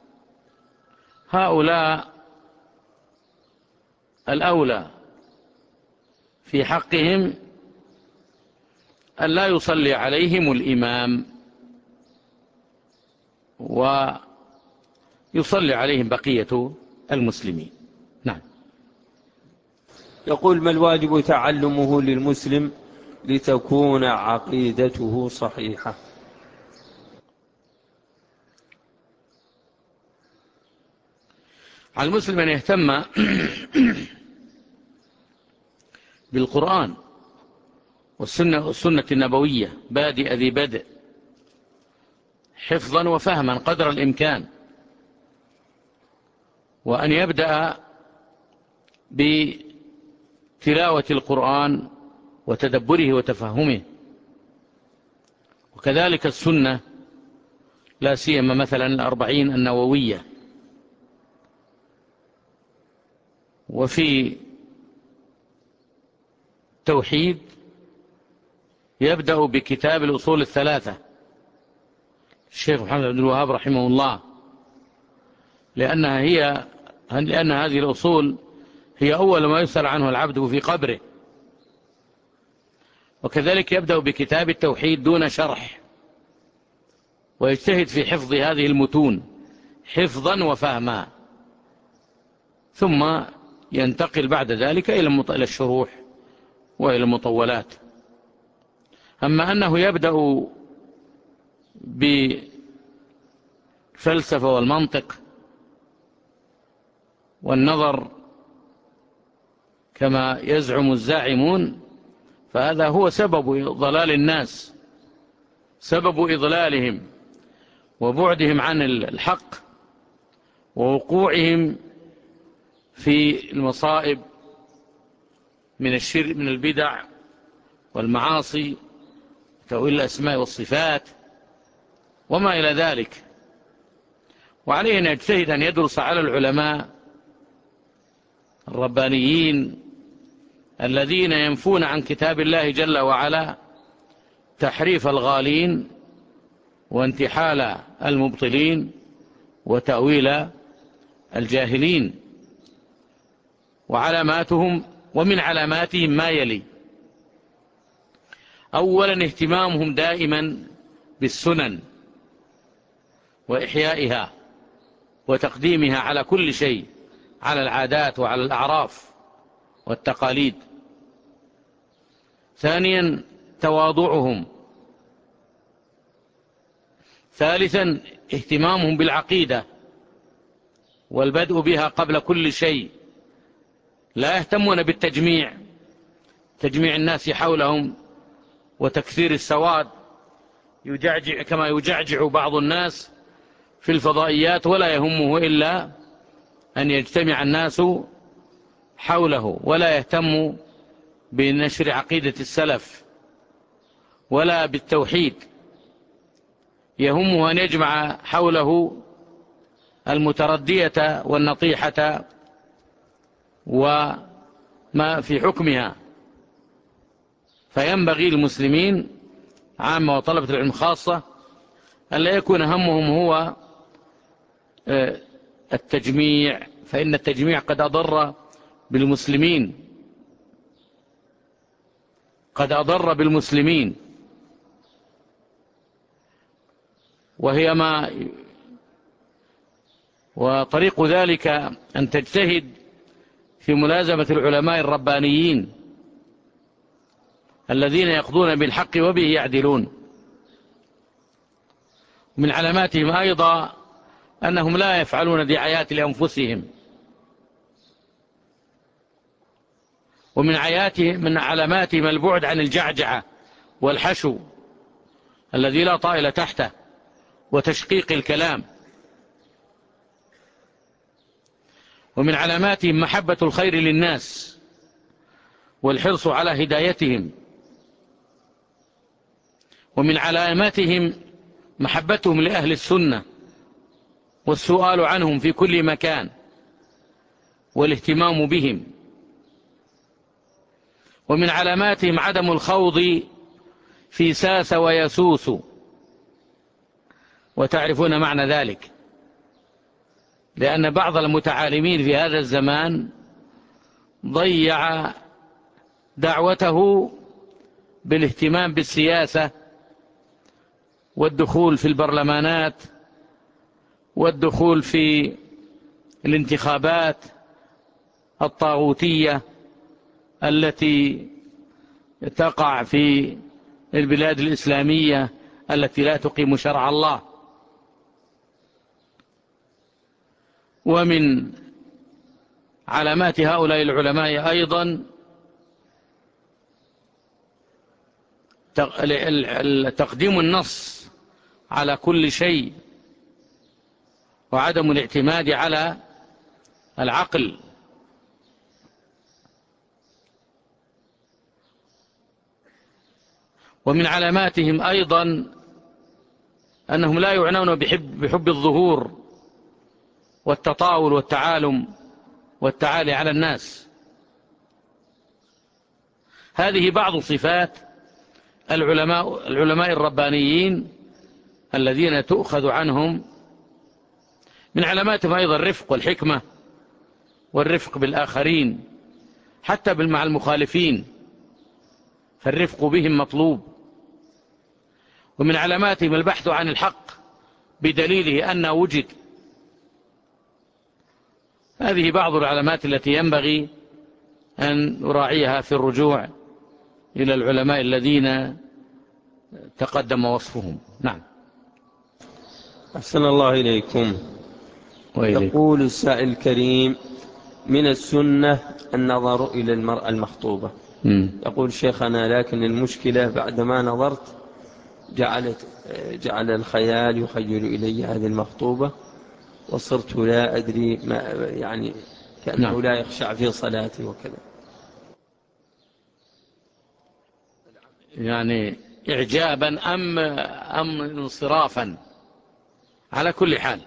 [SPEAKER 1] هؤلاء الأولى في حقهم أن لا يصلي عليهم الإمام ويصلي عليهم بقية المسلمين. نعم.
[SPEAKER 2] يقول: ما الواجب تعلمه للمسلم لتكون عقيدته صحيحة؟
[SPEAKER 1] على المسلم أن يهتم بالقرآن والسنة, والسنة النبوية بادئ ذي بدء، حفظا وفهما قدر الإمكان، وأن يبدأ بتلاوة القرآن وتدبره وتفهمه، وكذلك السنة، لا سيما مثلا الأربعين النووية. وفي توحيد يبدأ بكتاب الأصول الثلاثة الشيخ محمد بن الوهاب رحمه الله، لأنها هي لأن هذه الأصول هي أول ما يسأل عنه العبد في قبره. وكذلك يبدأ بكتاب التوحيد دون شرح، ويجتهد في حفظ هذه المتون حفظا وفهما، ثم ينتقل بعد ذلك إلى الشروح وإلى المطولات. أما أنه يبدأ بالفلسفة والمنطق والنظر كما يزعم الزاعمون، فهذا هو سبب ضلال الناس، سبب إضلالهم وبعدهم عن الحق ووقوعهم في المصائب من الشرك من البدع والمعاصي وتأويل الأسماء والصفات وما إلى ذلك. وعليه أن يجتهد أن يدرس على العلماء الربانيين الذين ينفون عن كتاب الله جل وعلا تحريف الغالين وانتحال المبطلين وتأويل الجاهلين. وعلاماتهم ومن علاماتهم ما يلي: أولا اهتمامهم دائما بالسنن وإحيائها وتقديمها على كل شيء، على العادات وعلى الأعراف والتقاليد. ثانيا تواضعهم. ثالثا اهتمامهم بالعقيدة والبدء بها قبل كل شيء، لا يهتمون بالتجميع، تجميع الناس حولهم وتكثير السواد يجعجع كما يجعجع بعض الناس في الفضائيات، ولا يهمه إلا أن يجتمع الناس حوله، ولا يهتم بنشر عقيدة السلف ولا بالتوحيد، يهمه أن يجمع حوله المتردية والنطيحة وما في حكمها. فينبغي المسلمين عامة وطلبة العلم خاصة أن لا يكون همهم هو التجميع، فإن التجميع قد أضر بالمسلمين قد أضر بالمسلمين وهي ما وطريق ذلك أن تجتهد في ملازمة العلماء الربانيين الذين يقضون بالحق وبه يعدلون. من علاماتهم أيضا أنهم لا يفعلون دعايات لأنفسهم، ومن عياتهم من علاماتهم البعد عن الجعجعة والحشو الذي لا طائل تحته وتشقيق الكلام. ومن علاماتهم محبة الخير للناس والحرص على هدايتهم. ومن علاماتهم محبتهم لأهل السنة والسؤال عنهم في كل مكان والاهتمام بهم. ومن علاماتهم عدم الخوض في ساس ويسوس، وتعرفون معنى ذلك، لأن بعض المتعالمين في هذا الزمان ضيع دعوته بالاهتمام بالسياسة والدخول في البرلمانات والدخول في الانتخابات الطاغوتية التي تقع في البلاد الإسلامية التي لا تقيم شرع الله. ومن علامات هؤلاء العلماء أيضا تقديم النص على كل شيء وعدم الاعتماد على العقل. ومن علاماتهم أيضا أنهم لا يعنون بحب, بحب الظهور والتطاول والتعالم والتعالي على الناس. هذه بعض صفات العلماء, العلماء الربانيين الذين تؤخذ عنهم. من علاماتهم أيضا الرفق والحكمة والرفق بالآخرين حتى مع المخالفين، فالرفق بهم مطلوب. ومن علاماتهم البحث عن الحق بدليله أنه وجد. هذه بعض العلامات التي ينبغي أن نراعيها في الرجوع إلى العلماء الذين تقدم وصفهم. نعم.
[SPEAKER 2] أحسن الله إليكم.
[SPEAKER 1] وإليكم.
[SPEAKER 2] يقول السائل الكريم: من السنة النظر إلى المرأة المخطوبة. م. يقول شيخنا: لكن المشكلة بعدما نظرت جعلت جعل الخيال يخيل إلي هذه المخطوبة، وصرت لا أدري ما يعني كأنه نعم. لا يخشع في صلاتي وكذا.
[SPEAKER 1] يعني إعجابا أم أم انصرافا؟ على كل حال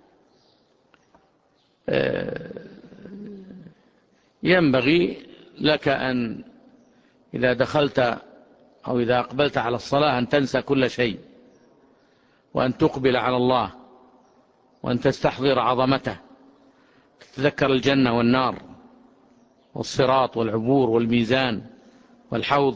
[SPEAKER 1] ينبغي لك أن إذا دخلت أو إذا أقبلت على الصلاة أن تنسى كل شيء، وأن تقبل على الله، وأن تستحضر عظمته، تتذكر الجنة والنار والصراط والعبور والميزان والحوض،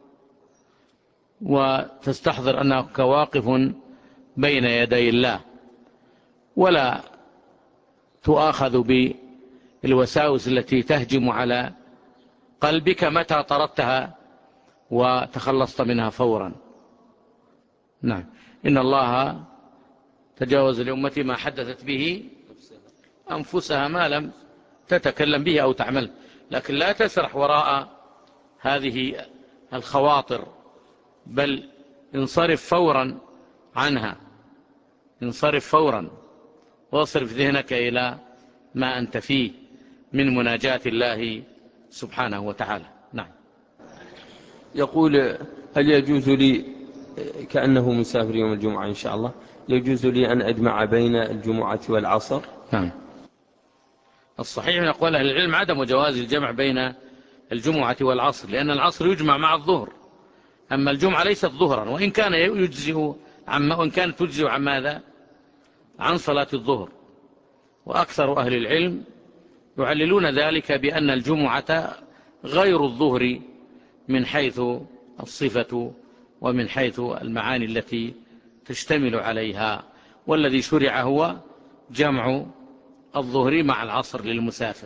[SPEAKER 1] وتستحضر أنك واقف بين يدي الله، ولا تؤاخذ بالوساوس التي تهجم على قلبك متى طردتها وتخلصت منها فورا. نعم. إن الله تجاوز لأمتي ما حدثت به أنفسها ما لم تتكلم به أو تعمل، لكن لا تسرح وراء هذه الخواطر، بل انصرف فورا عنها، انصرف فورا واصرف ذهنك إلى ما أنت فيه من مناجاة الله سبحانه وتعالى. نعم.
[SPEAKER 2] يقول: هل يجوز لي، كأنه مسافر يوم الجمعة إن شاء الله، يجوز لي أن أجمع بين الجمعة والعصر؟
[SPEAKER 1] نعم. الصحيح من أقوال أهل العلم عدم جواز الجمع بين الجمعة والعصر، لأن العصر يجمع مع الظهر، أما الجمعة ليست ظهرا، وإن كان يجزئ عما وإن كانت تجزئ عن ماذا؟ عن صلاة الظهر. وأكثر أهل العلم يعللون ذلك بأن الجمعة غير الظهر من حيث الصفة ومن حيث المعاني التي تشتمل عليها، والذي شرع هو جمع الظهر مع العصر للمسافر.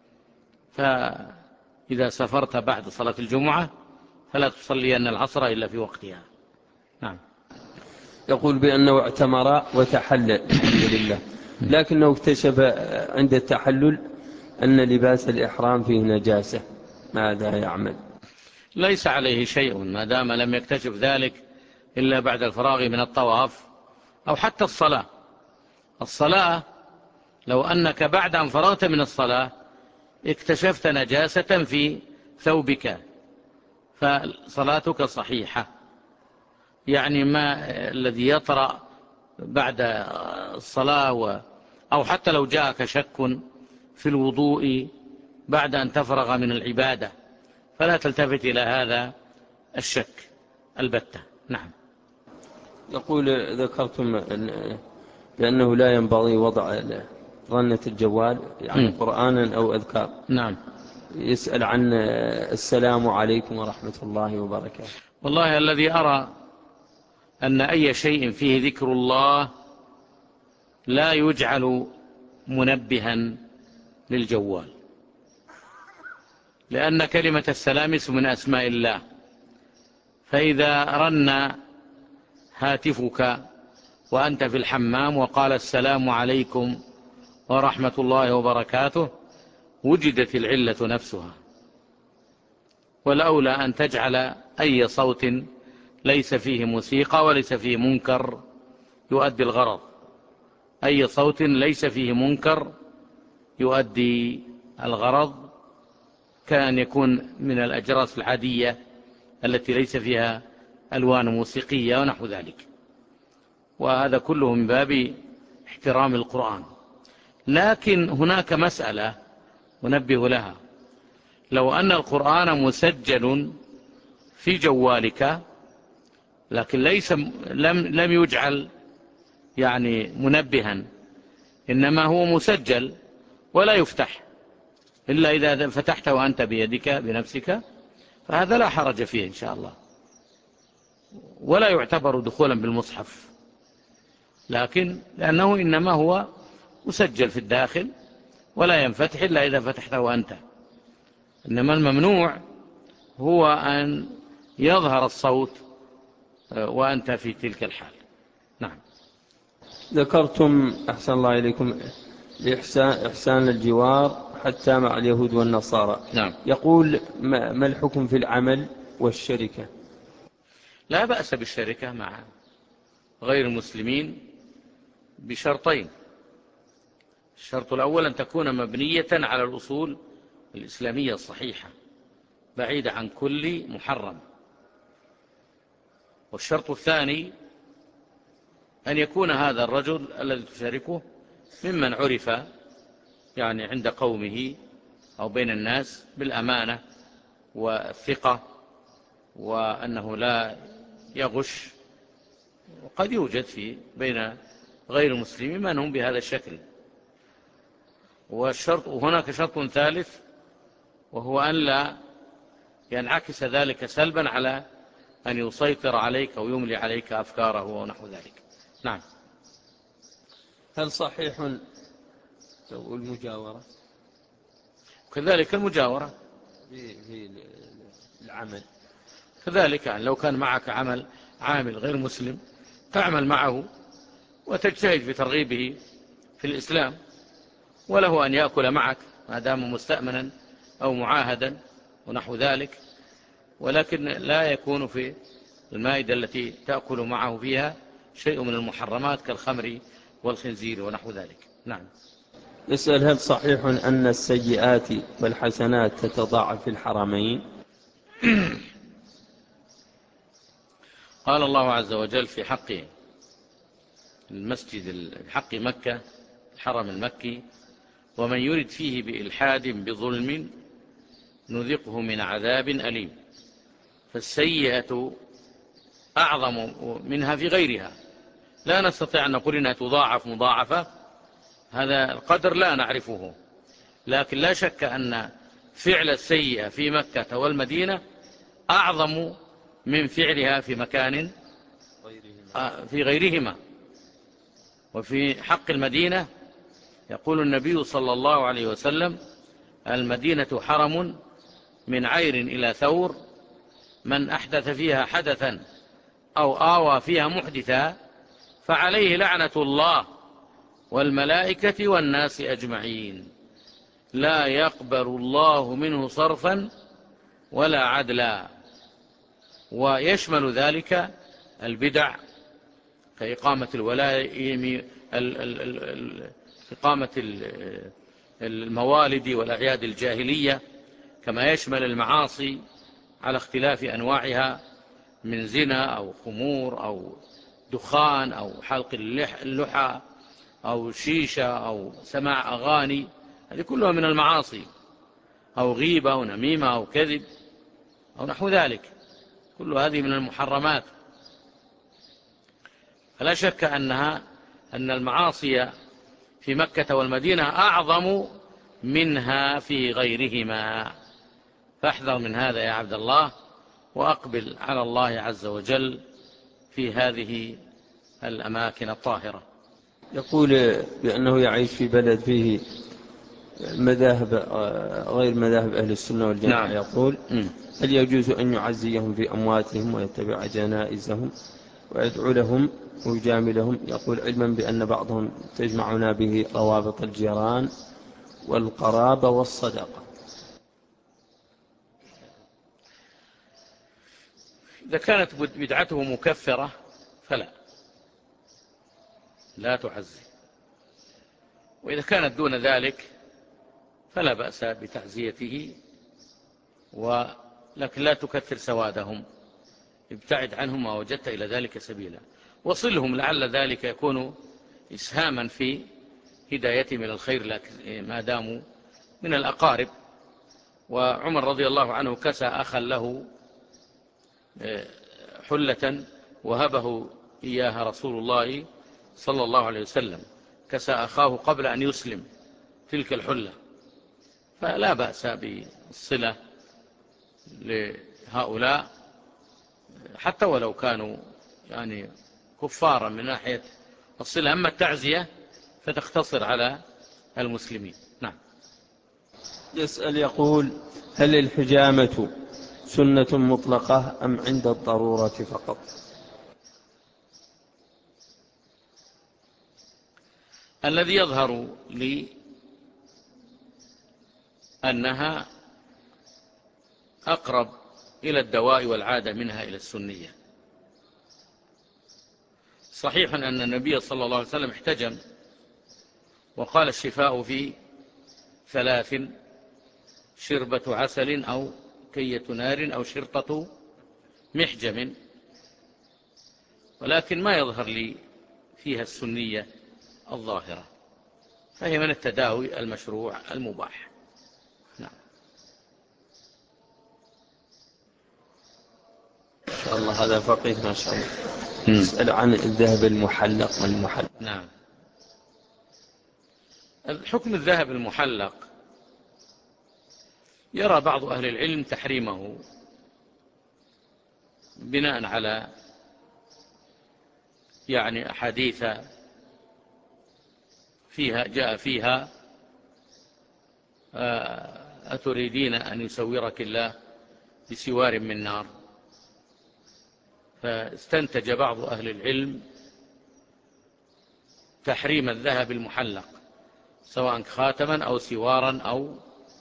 [SPEAKER 1] فإذا سافرت بعد صلاة الجمعة فلا تصلين العصر إلا في وقتها. نعم.
[SPEAKER 2] يقول بأنه اعتمر وتحلل الحمد لله، لكنه اكتشف عند التحلل أن لباس الإحرام فيه نجاسة، ماذا يعمل؟
[SPEAKER 1] ليس عليه شيء ما دام لم يكتشف ذلك إلا بعد الفراغ من الطواف، أو حتى الصلاة. الصلاة لو أنك بعد أن فرغت من الصلاة اكتشفت نجاسة في ثوبك فصلاتك صحيحة. يعني ما الذي يطرأ بعد الصلاة، أو حتى لو جاءك شك في الوضوء بعد أن تفرغ من العبادة فلا تلتفت إلى هذا الشك البتة. نعم.
[SPEAKER 2] يقول: ذكرتم بأنه لا ينبغي وضع رنة الجوال يعني م. قرآنا أو أذكار.
[SPEAKER 1] نعم.
[SPEAKER 2] يسأل عن السلام عليكم ورحمة الله وبركاته.
[SPEAKER 1] والله الذي أرى أن أي شيء فيه ذكر الله لا يجعل منبها للجوال، لأن كلمة السلام اسم من أسماء الله، فإذا رن هاتفك وأنت في الحمام وقال السلام عليكم ورحمة الله وبركاته وجدت العلة نفسها. والأولى أن تجعل أي صوت ليس فيه موسيقى وليس فيه منكر يؤدي الغرض، أي صوت ليس فيه منكر يؤدي الغرض، كان يكون من الأجراس العادية التي ليس فيها ألوان موسيقية ونحو ذلك، وهذا كله من باب احترام القرآن. لكن هناك مسألة أنبه لها: لو أن القرآن مسجل في جوالك لكن ليس لم لم يجعل يعني منبها، إنما هو مسجل ولا يفتح إلا إذا فتحته وأنت بيدك بنفسك، فهذا لا حرج فيه إن شاء الله، ولا يعتبر دخولا بالمصحف، لكن لأنه إنما هو مسجل في الداخل ولا ينفتح إلا إذا فتحته وأنت. إنما الممنوع هو أن يظهر الصوت وأنت في تلك الحال. نعم.
[SPEAKER 2] ذكرتم أحسن الله إليكم لإحسان إحسان الجوار حتى مع اليهود والنصارى.
[SPEAKER 1] نعم.
[SPEAKER 2] يقول: ما الحكم في العمل والشركة؟
[SPEAKER 1] لا بأس بالشركة مع غير المسلمين بشرطين: الشرط الأول أن تكون مبنية على الأصول الإسلامية الصحيحة بعيدة عن كل محرم، والشرط الثاني أن يكون هذا الرجل الذي تشاركه ممن عرف يعني عند قومه أو بين الناس بالأمانة والثقة، وأنه لا يغش. وقد يوجد في بين غير المسلمين من هم بهذا الشكل. والشرط وهناك شرط ثالث، وهو أن لا ينعكس ذلك سلبا على أن يسيطر عليك أو يملي عليك أفكاره ونحو ذلك. نعم.
[SPEAKER 2] هل صحيح المجاورة؟
[SPEAKER 1] كذلك المجاورة
[SPEAKER 2] في العمل
[SPEAKER 1] كذلك، يعني لو كان معك عمل عامل غير مسلم تعمل معه وتجتهد في ترغيبه في الإسلام، وله أن يأكل معك ما دام مستأمنا أو معاهدا ونحو ذلك، ولكن لا يكون في المائدة التي تأكل معه فيها شيء من المحرمات كالخمر والخنزير ونحو ذلك. نعم.
[SPEAKER 2] يسأل: هل صحيح أن السيئات والحسنات تتضاعف في الحرمين؟
[SPEAKER 1] قال الله عز وجل في حق المسجد، حق مكة، الحرم المكي: ومن يرد فيه بإلحاد بظلم نذقه من عذاب أليم. فالسيئة أعظم منها في غيرها، لا نستطيع أن نقول إنها تضاعف مضاعفة، هذا القدر لا نعرفه، لكن لا شك أن فعل السيئة في مكة والمدينة أعظم من فعلها في مكان في غيرهما. وفي حق المدينة يقول النبي صلى الله عليه وسلم: المدينة حرم من عير إلى ثور، من أحدث فيها حدثا أو آوى فيها محدثا فعليه لعنة الله والملائكة والناس أجمعين، لا يقبل الله منه صرفا ولا عدلا. ويشمل ذلك البدع كإقامة الولائم، إقامة الموالد والأعياد الجاهلية، كما يشمل المعاصي على اختلاف أنواعها من زنا أو خمور أو دخان أو حلق اللحى أو شيشة أو سماع أغاني، هذه كلها من المعاصي، أو غيبة أو نميمة أو كذب أو نحو ذلك، كل هذه من المحرمات. فلا شك أنها أن المعاصي في مكة والمدينة أعظم منها في غيرهما، فاحذر من هذا يا عبد الله، وأقبل على الله عز وجل في هذه الأماكن الطاهرة.
[SPEAKER 2] يقول بأنه يعيش في بلد فيه مذاهب غير مذاهب أهل السنة والجماعة.
[SPEAKER 1] نعم.
[SPEAKER 2] يقول:
[SPEAKER 1] م.
[SPEAKER 2] هل يجوز أن يعزيهم في أمواتهم ويتبع جنائزهم ويدعو لهم ويجاملهم؟ يقول: علما بأن بعضهم تجمعنا به روابط الجيران والقرابة والصدقة.
[SPEAKER 1] إذا كانت بدعته مكفرة فلا لا تعزي، وإذا كانت دون ذلك فلا بأس بتعزيته، ولكن لا تكثر سوادهم، ابتعد عنهم ما وجدت إلى ذلك سبيلا، وصلهم لعل ذلك يكون إسهاما في هدايتهم إلى الخير ما داموا من الأقارب. وعمر رضي الله عنه كسى أخا له حلة وهبه إياها رسول الله صلى الله عليه وسلم، كسى أخاه قبل أن يسلم تلك الحلة، فلا بأس بالصلة لهؤلاء حتى ولو كانوا يعني كفارا من ناحية الصلة. أما التعزية فتختصر على المسلمين. نعم.
[SPEAKER 2] يسأل يقول: هل الحجامة سنة مطلقة أم عند الضرورة فقط؟
[SPEAKER 1] الذي يظهر لي أنها أقرب إلى الدواء والعادة منها إلى السنية. صحيح أن النبي صلى الله عليه وسلم احتجم وقال: الشفاء في ثلاث: شربة عسل أو كية نار أو شرطة محجم، ولكن ما يظهر لي فيها السنية الظاهرة، فهي من التداوي المشروع المباح. نعم.
[SPEAKER 2] ما شاء الله، هذا فقيه ما شاء الله. يسأل عن الذهب المحلق والمحلق.
[SPEAKER 1] نعم. الحكم الذهب المحلق يرى بعض أهل العلم تحريمه بناء على يعني أحاديث فيها جاء فيها: أتريدين أن يسورك الله بسوار من نار؟ فاستنتج بعض أهل العلم تحريم الذهب المحلق، سواء خاتما أو سوارا أو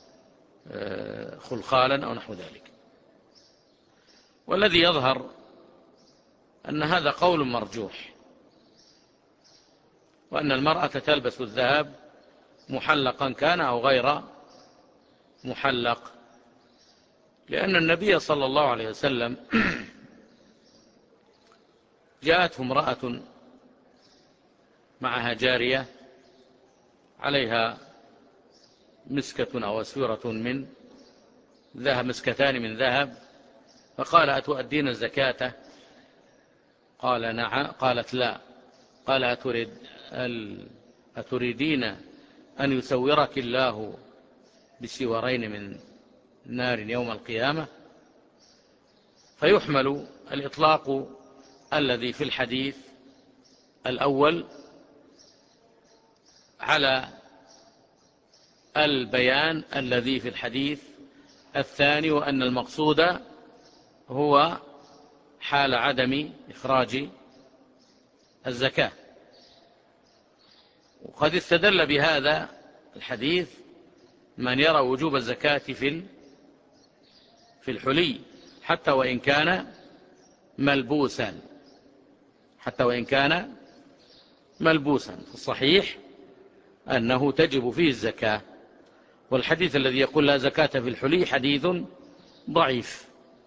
[SPEAKER 1] خلخالا أو نحو ذلك. والذي يظهر أن هذا قول مرجوح، وأن المرأة تلبس الذهب محلقا كان أو غير محلق، لأن النبي صلى الله عليه وسلم جاءته امرأة معها جارية عليها مسكة أو أسورة من ذهب، مسكتان من ذهب، فقال أتؤدين الزكاة؟ قال نعم. قالت لا. قال أتريد أتريدين أن يسورك الله بسورين من نار يوم القيامة؟ فيحمل الإطلاق الذي في الحديث الأول على البيان الذي في الحديث الثاني، وأن المقصود هو حال عدم إخراج الزكاة. وقد استدل بهذا الحديث من يرى وجوب الزكاة في في الحلي حتى وإن كان ملبوسا، حتى وإن كان ملبوسا. الصحيح أنه تجب فيه الزكاة، والحديث الذي يقول لا زكاة في الحلي حديث ضعيف.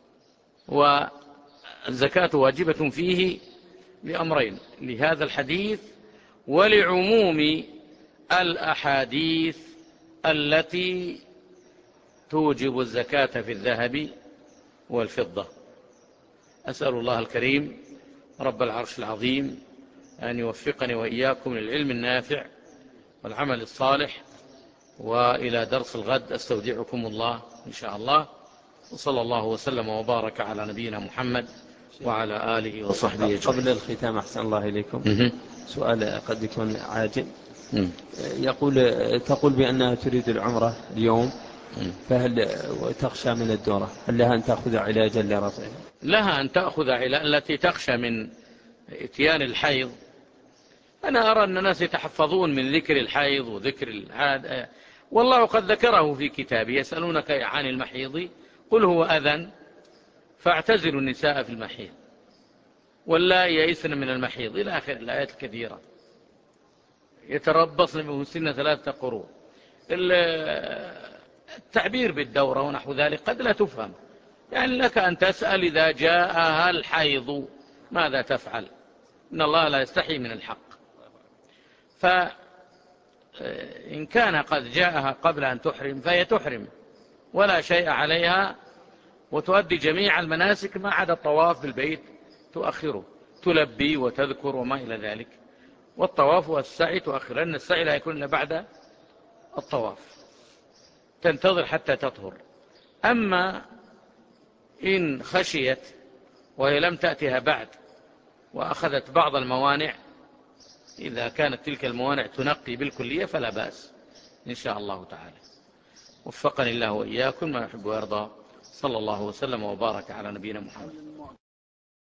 [SPEAKER 1] والزكاة واجبة فيه لأمرين: لهذا الحديث ولعموم الأحاديث التي توجب الزكاة في الذهب والفضة. أسأل الله الكريم رب العرش العظيم أن يوفقني وإياكم للعلم النافع والعمل الصالح. وإلى درس الغد أستودعكم الله إن شاء الله، وصلى الله وسلم وبارك على نبينا محمد وعلى آله وصحبه أجمعين.
[SPEAKER 2] قبل الختام أحسن الله إليكم سؤال قد يكون عاجل. يقول تقول بأنها تريد العمرة اليوم، فهل تخشى من الدورة؟ هل لها أن تأخذ علاجا لرفعها؟
[SPEAKER 1] لها أن تأخذ علاجا. التي تخشى من اتيان الحيض، أنا أرى أن الناس يتحفظون من ذكر الحيض وذكر العادة، والله قد ذكره في كتابه: يسألونك عن المحيض قل هو أذى فاعتزلوا النساء في المحيض واللائي يئسن من المحيض إلى آخر الآيات الكثيرة. يتربصن بهن ثلاثة قروء. التعبير بالدورة ونحو ذلك قد لا تفهم، يعني لك أن تسأل إذا جاءها الحيض ماذا تفعل؟ إن الله لا يستحي من الحق. فإن كان قد جاءها قبل أن تحرم فهي تحرم ولا شيء عليها، وتؤدي جميع المناسك ما عدا الطواف بالبيت تؤخره، تلبي وتذكر وما إلى ذلك. والطواف والسعي تؤخر، لأن السعي لا يكون إلا بعد الطواف، تنتظر حتى تطهر. أما إن خشيت وهي لم تأتها بعد وأخذت بعض الموانع، إذا كانت تلك الموانع تنقي بالكلية فلا بأس إن شاء الله تعالى. وفقني الله وإياكم ما يحب ويرضى. صلى الله وسلم وبارك على نبينا محمد.